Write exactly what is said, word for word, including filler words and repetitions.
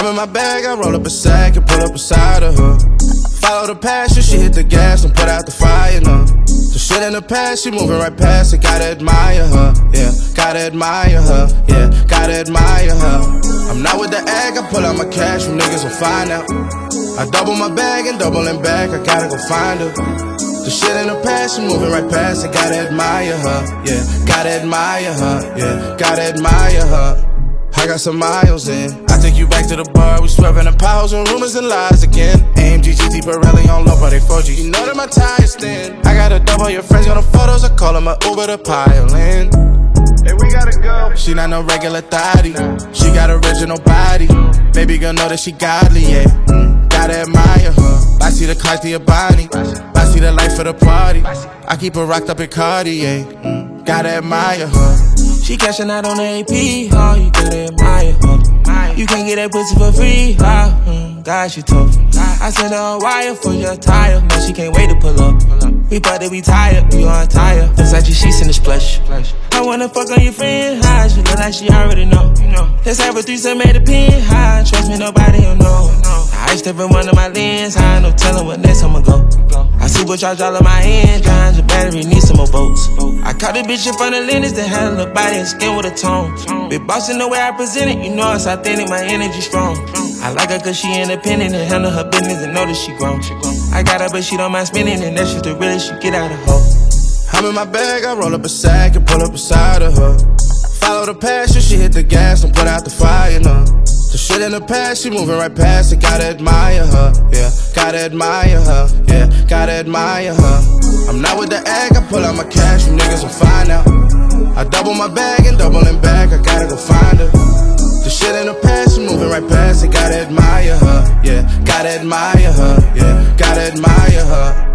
in my bag, I roll up a sack and pull up beside of her. Follow the passion, she hit the gas and put out the fire, no. The shit in the past, she moving right past it, gotta admire her, yeah. Gotta admire her, yeah, gotta admire her. I'm not with the egg, I pull out my cash, you niggas will find out. I double my bag and doubling back, I gotta go find her. The shit in the past, she moving right past it, gotta admire her, yeah. Gotta admire her, yeah, gotta admire her. I got some miles in. I take you back to the bar, we swerving the piles and rumors and lies again. A M G, G T, Pirelli on low, but they four G. You know that my tires thin. I got a double, your friends got no photos, I call them a Uber to pile in. Hey, we gotta go. She not no regular thotty, she got original body. Baby girl know that she godly, yeah. Mm, gotta admire her. I see the Cartier Bonnie, I see the life of the party. I keep her rocked up in Cartier, mm, gotta admire her. She cashing out on the A P, oh, you gotta admire her. You can't get that pussy for free, oh, mm, God, she tough. I sent her a wire for your tire, man, she can't wait to pull up. We bout to be tired, we on tire. Versace sheets in the splash. I wanna fuck on your friend, high, she look like she already know. Let's have a threesome at the pin, high, trust me, nobody will know. I step in one of my lens, high, no telling what next I'ma go. I supercharge all of my engines, your battery needs some more volts. I caught a bitch in front of Lennox that had a little body and skin with a tone. Big boss in the way I present it, you know it's authentic, my energy strong. I like her cause she independent and handle her business and know that she grown. I got her but she don't mind spending and that's just the realest she get out of her. I'm in my bag, I roll up a sack and pull up beside of her. Follow the passion, she hit the gas and put out the fire, no. The shit in the past, she moving right past it, gotta admire her, yeah. Gotta admire her, yeah, gotta admire her. I'm not with the egg, I pull out my cash, you niggas will find out. I double my bag and doubling back, I gotta go find her. The shit in the past, she moving right past it, gotta admire her, yeah. Gotta admire her, yeah, gotta admire her.